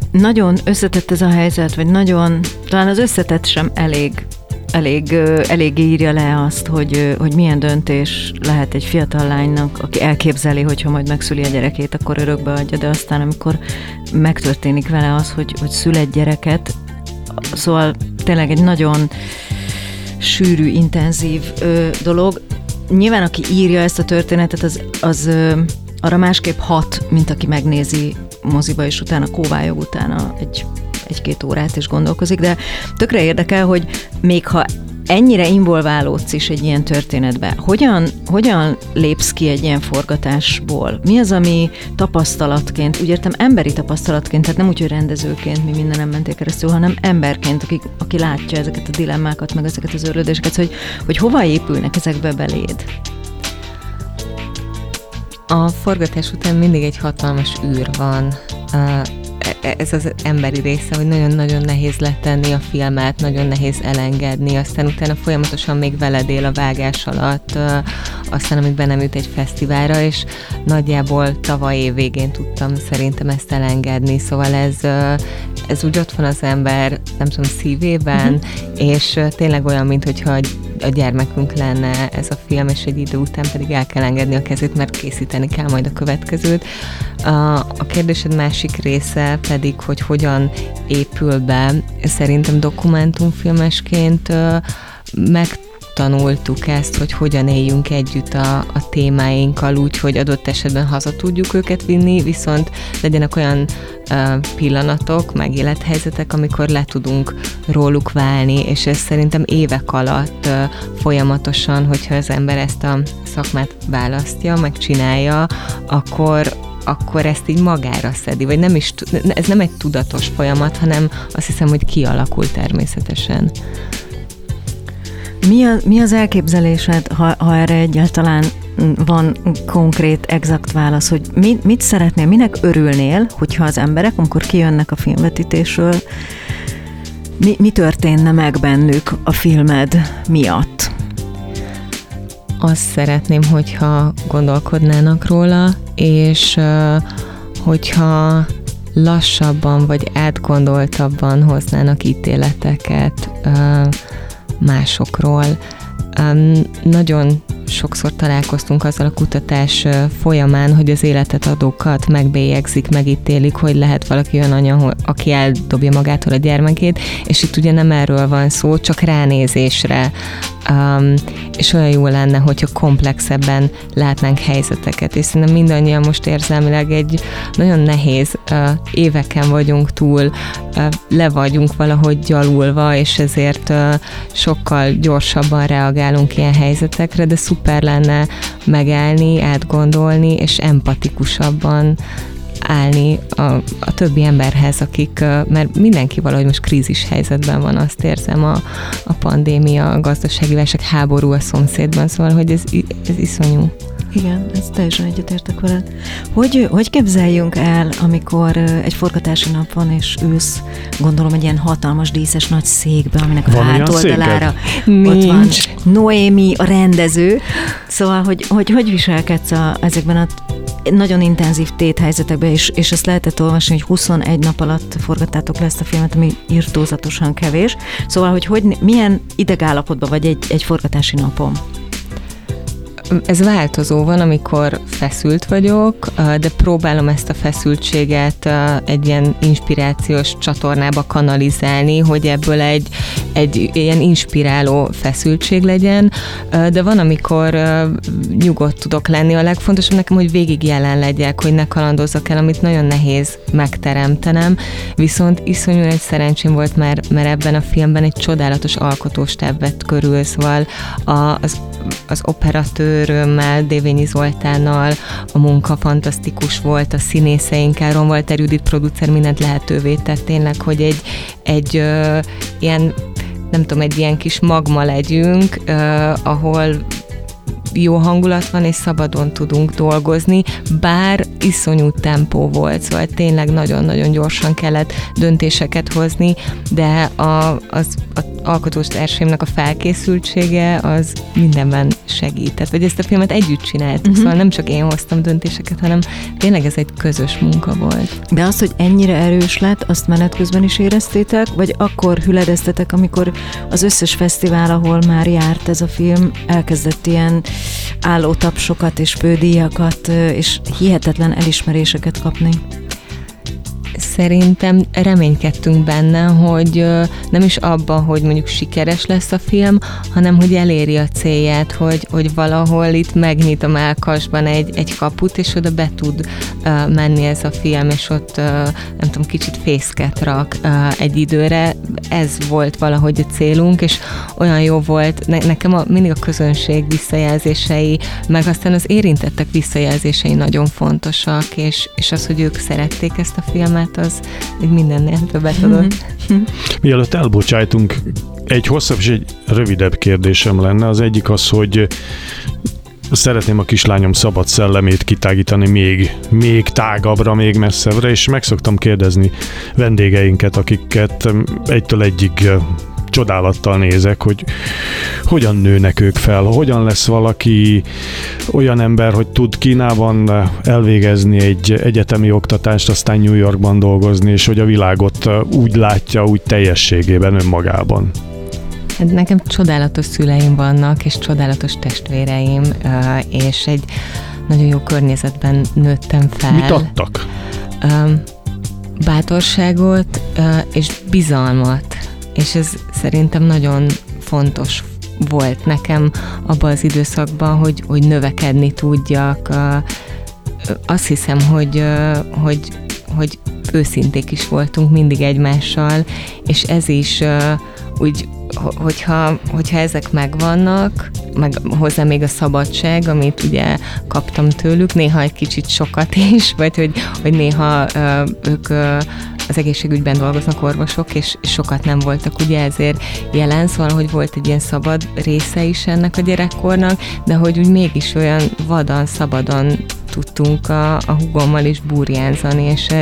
nagyon összetett ez a helyzet, vagy talán az összetett sem elég írja le azt, hogy milyen döntés lehet egy fiatal lánynak, aki elképzeli, hogyha majd megszüli a gyerekét, akkor örökbe adja, de aztán amikor megtörténik vele az, hogy szül egy gyereket, szóval tényleg egy nagyon sűrű, intenzív dolog. Nyilván, aki írja ezt a történetet, az arra másképp hat, mint aki megnézi moziba, és utána kóvályog utána egy-két órát is gondolkozik, de tökre érdekel, hogy még ha ennyire involválódsz is egy ilyen történetbe, hogyan lépsz ki egy ilyen forgatásból? Mi az, ami tapasztalatként, úgy értem emberi tapasztalatként, tehát nem úgy, hogy rendezőként mi mindenem mentél keresztül, hanem emberként, aki látja ezeket a dilemmákat, meg ezeket az örlődéseket, hogy hova épülnek ezekbe beléd? A forgatás után mindig egy hatalmas űr van. Ez az emberi része, hogy nagyon-nagyon nehéz letenni a filmet, nagyon nehéz elengedni, aztán utána folyamatosan még veled él a vágás alatt, aztán amíg be nem jut egy fesztiválra, és nagyjából tavaly év végén tudtam szerintem ezt elengedni, szóval ez úgy ott van az ember, nem tudom, szívében, és tényleg olyan, minthogyha a gyermekünk lenne ez a film, és egy idő után pedig el kell engedni a kezét, mert készíteni kell majd a következőt. A kérdésed másik része pedig, hogy hogyan épül be, szerintem dokumentumfilmesként megtanultuk ezt, hogy hogyan éljünk együtt a témáinkkal úgy, hogy adott esetben haza tudjuk őket vinni, viszont legyenek olyan pillanatok, meg élethelyzetek, amikor le tudunk róluk válni, és ez szerintem évek alatt folyamatosan, hogyha az ember ezt a szakmát választja, megcsinálja, akkor ezt így magára szedi, vagy nem is, ez nem egy tudatos folyamat, hanem azt hiszem, hogy kialakul természetesen. Mi az elképzelésed, ha erre egyáltalán van konkrét, exakt válasz, hogy mit szeretnél, minek örülnél, hogyha az emberek, amikor kijönnek a filmvetítésről, mi történne meg bennük a filmed miatt? Azt szeretném, hogyha gondolkodnának róla, és hogyha lassabban vagy átgondoltabban hoznának ítéleteket másokról. Nagyon sokszor találkoztunk azzal a kutatás folyamán, hogy az életet adókat megbélyegzik, megítélik, hogy lehet valaki olyan anya, aki eldobja magától a gyermekét, és itt ugye nem erről van szó, csak ránézésre. És olyan jó lenne, hogyha komplexebben látnánk helyzeteket, és szerintem mindannyian most érzelmileg egy nagyon nehéz éveken vagyunk túl, le vagyunk valahogy gyalulva, és ezért sokkal gyorsabban reagálunk ilyen helyzetekre, de szuper lenne megállni, átgondolni, és empatikusabban állni a többi emberhez, akik, mert mindenki valahogy most krízis helyzetben van, azt érzem, a pandémia, a gazdasági válság, háború a szomszédban, szóval, hogy ez iszonyú. Igen, ezt teljesen egyetértek veled. Hogy képzeljünk el, amikor egy forgatási nap van, és ülsz, gondolom, egy ilyen hatalmas, díszes nagy székbe, aminek a hátoldalára ott van Noémi, a rendező. Szóval, hogy viselkedsz ezekben a nagyon intenzív téthelyzetekben, és ezt lehetett olvasni, hogy 21 nap alatt forgattátok le ezt a filmet, ami irtózatosan kevés. Szóval, hogy milyen idegállapotban vagy egy forgatási napon? Ez változó, van, amikor feszült vagyok, de próbálom ezt a feszültséget egy ilyen inspirációs csatornába kanalizálni, hogy ebből egy ilyen inspiráló feszültség legyen, de van, amikor nyugodt tudok lenni. A legfontosabb nekem, hogy végig jelen legyek, hogy ne kalandozzak el, amit nagyon nehéz megteremtenem, viszont iszonyú egy szerencsém volt, mert ebben a filmben egy csodálatos alkotóstáb vett körül, szóval az operatőrömmel, Dévényi Zoltánnal a munka fantasztikus volt, a színészeinkkel, Ronvalter Judit producer mindent lehetővé tett tényleg, hogy egy ilyen, nem tudom, egy ilyen kis magma legyünk, ahol jó hangulat van, és szabadon tudunk dolgozni, bár iszonyú tempó volt, szóval tényleg nagyon-nagyon gyorsan kellett döntéseket hozni, de a alkotótársaimnak a felkészültsége az mindenben segített, vagy ezt a filmet együtt csináltuk, szóval nem csak én hoztam döntéseket, hanem tényleg ez egy közös munka volt. De az, hogy ennyire erős lett, azt menet közben is éreztétek, vagy akkor hüledeztetek, amikor az összes fesztivál, ahol már járt ez a film, elkezdett ilyen állótapsokat és fődíjakat, és hihetetlen elismeréseket kapni? Szerintem reménykedtünk benne, hogy nem is abban, hogy mondjuk sikeres lesz a film, hanem hogy eléri a célját, hogy valahol itt megnyit a mellkasban egy kaput, és oda be tud menni ez a film, és ott nem tudom, kicsit fészket rak egy időre. Ez volt valahogy a célunk, és olyan jó volt, nekem mindig a közönség visszajelzései, meg aztán az érintettek visszajelzései nagyon fontosak, és az, hogy ők szerették ezt a filmet, az mindennél többet adott. Mielőtt elbocsájtunk, egy hosszabb és egy rövidebb kérdésem lenne. Az egyik az, hogy szeretném a kislányom szabad szellemét kitágítani még tágabbra, még messzebbre, és meg szoktam kérdezni vendégeinket, akiket egytől egyig csodálattal nézek, hogy hogyan nőnek ők fel, hogyan lesz valaki olyan ember, hogy tud Kínában elvégezni egy egyetemi oktatást, aztán New Yorkban dolgozni, és hogy a világot úgy látja, úgy teljességében, önmagában. Nekem csodálatos szüleim vannak, és csodálatos testvéreim, és egy nagyon jó környezetben nőttem fel. Mit adtak? Bátorságot és bizalmat, és ez szerintem nagyon fontos volt nekem abban az időszakban, hogy növekedni tudjak. Azt hiszem, hogy őszinték is voltunk mindig egymással, és ez is úgy, hogyha ezek megvannak, meg hozzá még a szabadság, amit ugye kaptam tőlük, néha egy kicsit sokat is, vagy hogy néha ők az egészségügyben dolgoznak orvosok, és sokat nem voltak ugye ezért jelen, szóval hogy volt egy ilyen szabad része is ennek a gyerekkornak, de hogy úgy mégis olyan vadon, szabadon tudtunk a húgommal is burjánzani,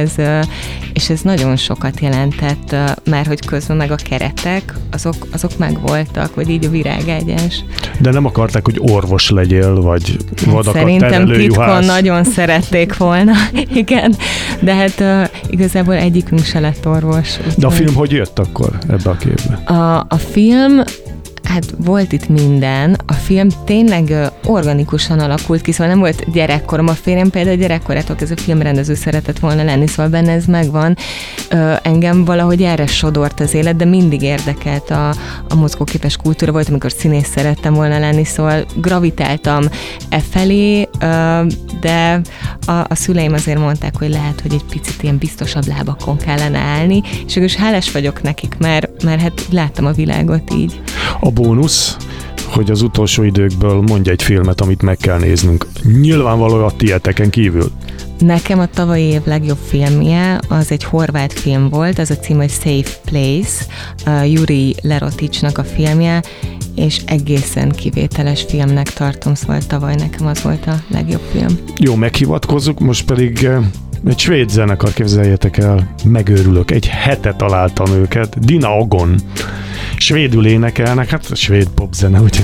és ez nagyon sokat jelentett, mert hogy közben meg a keretek, azok megvoltak, vagy így a virágágyás. De nem akarták, hogy orvos legyél, vagy vadakat szerintem terelő titkon juhász. nagyon szerették volna, igen, de hát igazából egyikünk se lett orvos. De a film hogy jött akkor ebbe a képbe? A film, hát volt itt minden. A film tényleg organikusan alakult ki, szóval nem volt gyerekkorom. A férjem például gyerekkorától ez a filmrendező szeretett volna lenni, szóval benne ez megvan. Engem valahogy erre sodort az élet, de mindig érdekelt a mozgóképes kultúra. Volt, amikor színész szerettem volna lenni, szóval gravitáltam felé, de a szüleim azért mondták, hogy lehet, hogy egy picit ilyen biztosabb lábakon kellene állni, és akkor is hálás vagyok nekik, mert hát láttam a világot így. A bónusz, hogy az utolsó időkből mondj egy filmet, amit meg kell néznünk. Nyilvánvalóan a tieteken kívül. Nekem a tavalyi év legjobb filmje az egy horvát film volt, az a cím, hogy Safe Place, Juri Leroticsnak a filmje, és egészen kivételes filmnek tartom, szóval tavaly nekem az volt a legjobb film. Jó, meghivatkozzuk, most pedig egy svéd zenekar, képzeljétek el, megőrülök, egy hete találtam őket, Dina Agon. Svédül énekelnek, hát svéd popzene, ugye?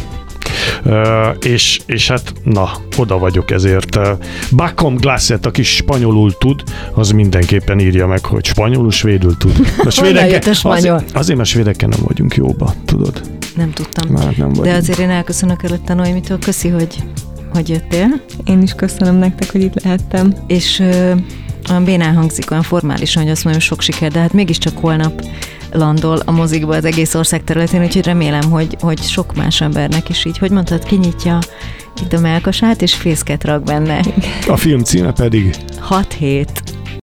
És hát, na, oda vagyok ezért. Bakom Glasset, aki spanyolul tud, az mindenképpen írja meg, hogy spanyolul, svédül tud. Honnan jött a spanyol? Azért, mert svédekkel nem vagyunk jóba, tudod? Nem tudtam. Már nem de azért én elköszönök előtte Noémitől. Köszi, hogy jöttél. Én is köszönöm nektek, hogy itt lehettem. És olyan bénán hangzik, olyan formálisan, hogy azt mondom, sok siker, de hát mégiscsak holnap landol a mozikba az egész ország területén, úgyhogy remélem, hogy sok más embernek is így, hogy mondtad, kinyitja itt a mellkasát, és fészket rak benne. A film címe pedig? 6 hét.